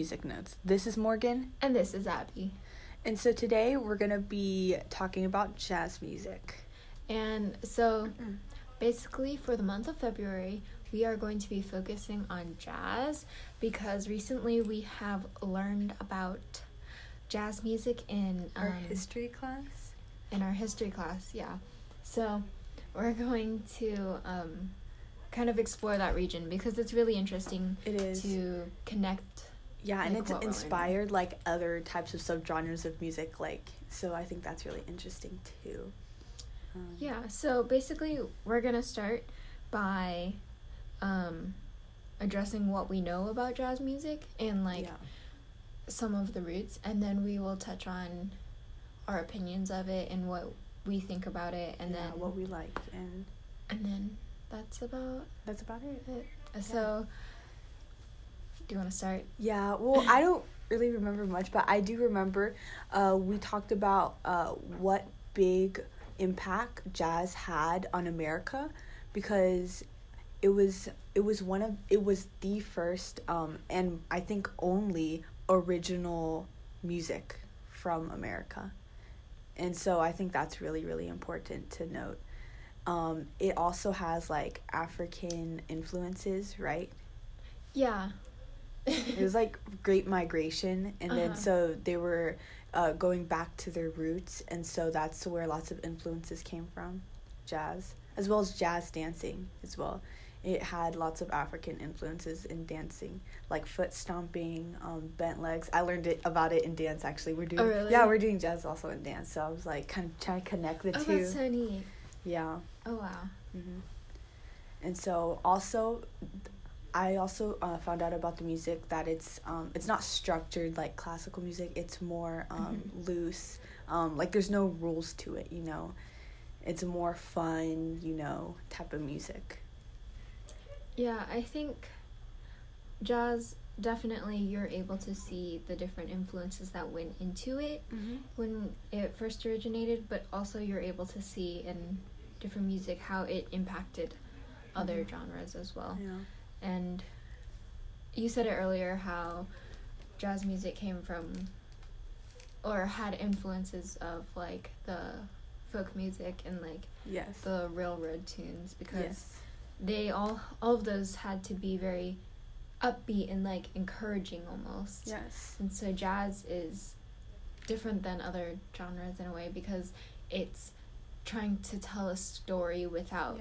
Music Notes. This is Morgan. And this is Abby. And so today we're going to be talking about jazz music. And so basically for the month of February, we are going to be focusing on jazz because recently we have learned about jazz music in our history class. In our history class, yeah. So we're going to kind of explore that region because it's really interesting. It is. To connect. Yeah, and it's inspired like other types of subgenres of music, so I think that's really interesting too. Yeah, so basically we're going to start by addressing what we know about jazz music and some of the roots, and then we will touch on our opinions of it and what we think about it, and then what we like, and then that's about it. So do you want to start? Yeah, well, I don't really remember much, but I do remember we talked about what big impact jazz had on America, because it was the first and I think only original music from America. And so I think that's really, really important to note. It also has African influences, right? Yeah. It was Great Migration, and then so they were going back to their roots, and so that's where lots of influences came from, jazz, as well as jazz dancing as well. It had lots of African influences in dancing, like foot stomping, bent legs. I learned about it in dance, actually. We're doing jazz also in dance, so I was kind of trying to connect the two. Oh, that's so neat. Yeah. Oh, wow. Mm-hmm. And so I also found out about the music that it's not structured like classical music. It's more loose. There's no rules to it, It's a more fun, type of music. Yeah, I think jazz, definitely you're able to see the different influences that went into it when it first originated, but also you're able to see in different music how it impacted other genres as well. Yeah. And you said it earlier how jazz music came from or had influences of the folk music and yes, the railroad tunes, because they all of those had to be very upbeat and encouraging almost. Yes. And so jazz is different than other genres in a way because it's trying to tell a story without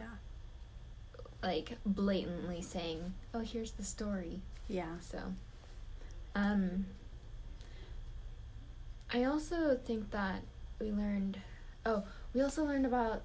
blatantly saying, oh, here's the story. Yeah. So I also think that we also learned about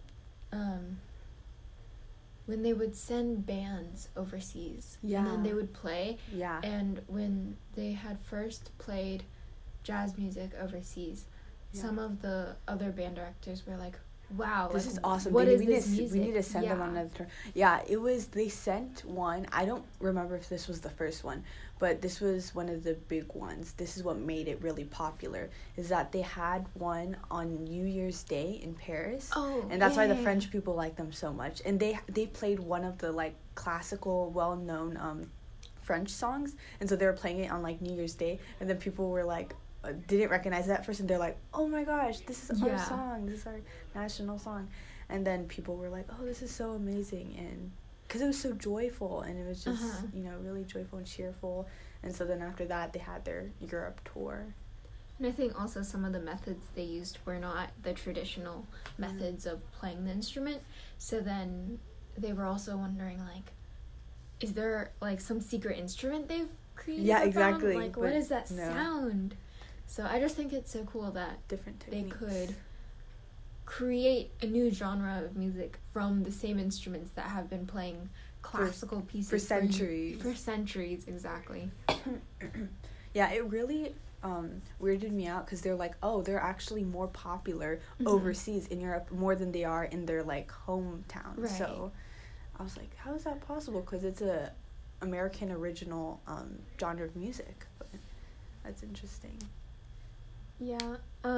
when they would send bands overseas. Yeah. And then they would play. Yeah. And when they had first played jazz music overseas, some of the other band directors were like, wow, this is awesome. What Maybe is this music? We need to send them on another tour. Yeah, they sent one. I don't remember if this was the first one, but this was one of the big ones. This is what made it really popular, is that they had one on New Year's Day in Paris. Oh, and that's why the French people like them so much. And they played one of the classical, well-known French songs, and so they were playing it on New Year's Day, and then people were didn't recognize it at first, and they're like, oh my gosh, this is our song, this is our national song. And then people were like, oh, this is so amazing, and because it was so joyful, and it was just really joyful and cheerful. And so then after that they had their Europe tour. And I think also some of the methods they used were not the traditional methods of playing the instrument, so then they were also wondering is there some secret instrument they've created? Yeah, exactly. What is that sound? So I just think it's so cool that different techniques. They could create a new genre of music from the same instruments that have been playing classical pieces for centuries. For centuries, exactly. Yeah, it really weirded me out because they're they're actually more popular overseas in Europe more than they are in their hometown. Right. So I was like, how is that possible? Because it's a American original genre of music. But that's interesting. Yeah,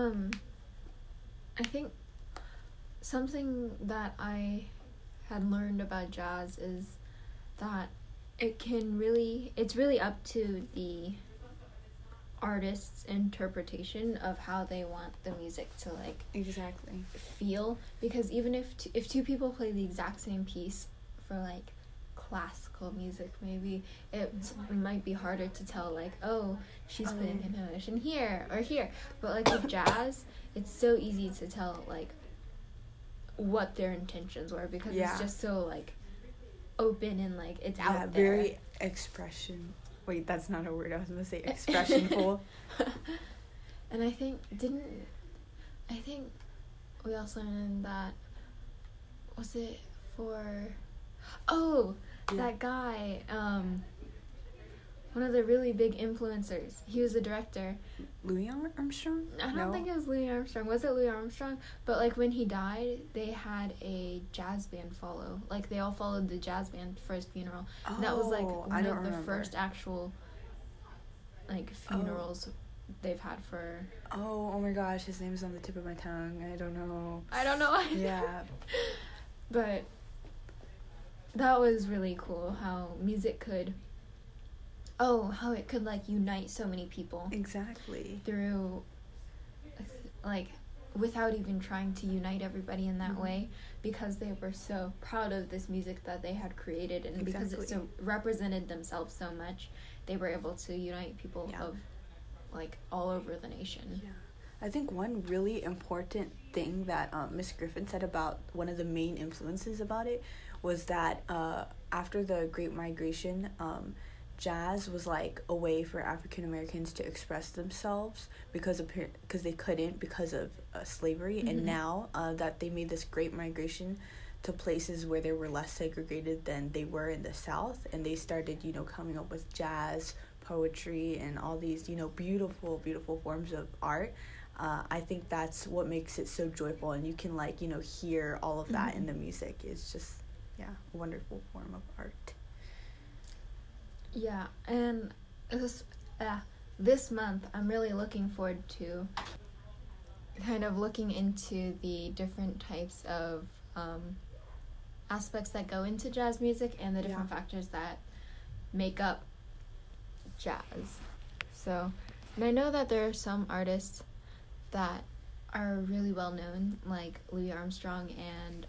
I think something that I had learned about jazz is that it's really up to the artist's interpretation of how they want the music to like exactly feel, because even if two people play the exact same piece for like classical music, maybe it might be harder to tell like, oh, she's putting an emotion here or here, but like with jazz it's so easy to tell like what their intentions were, because it's just so like open and like it's out there. Very expression. Wait, that's not a word. I was gonna say expressionful. And I think we also learned that, was it for that guy, one of the really big influencers. He was a director. Louis Armstrong? I don't think it was Louis Armstrong. Was it Louis Armstrong? But like when he died, they had a jazz band follow. Like they all followed the jazz band for his funeral. And that was like one of the first actual like funerals they've had for. Oh my gosh, his name is on the tip of my tongue. I don't know. Yeah. But that was really cool how music could. How it could like unite so many people. Exactly. Through like without even trying to unite everybody in that way, because they were so proud of this music that they had created, and because it so represented themselves so much, they were able to unite people of like all over the nation. Yeah. I think one really important thing that Miss Griffin said about one of the main influences about it was that after the Great Migration, jazz was like a way for African Americans to express themselves because they couldn't because of slavery. And now that they made this Great Migration to places where they were less segregated than they were in the South, and they started coming up with jazz, poetry, and all these beautiful forms of art. I think that's what makes it so joyful, and you can hear all of that in the music. It's just a wonderful form of art. Yeah, and this month I'm really looking forward to kind of looking into the different types of aspects that go into jazz music and the different factors that make up jazz. So, and I know that there are some artists that are really well known, like Louis Armstrong and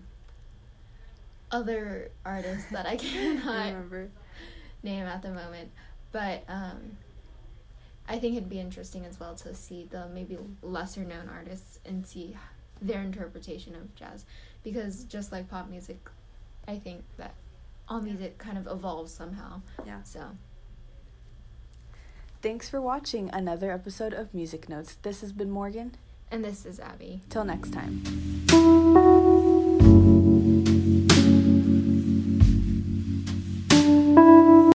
other artists that I cannot remember name at the moment, but I think it'd be interesting as well to see the maybe lesser known artists and see their interpretation of jazz, because just like pop music, I think that all music kind of evolves somehow. So thanks for watching another episode of Music Notes. This has been Morgan, and this is Abby. Till next time.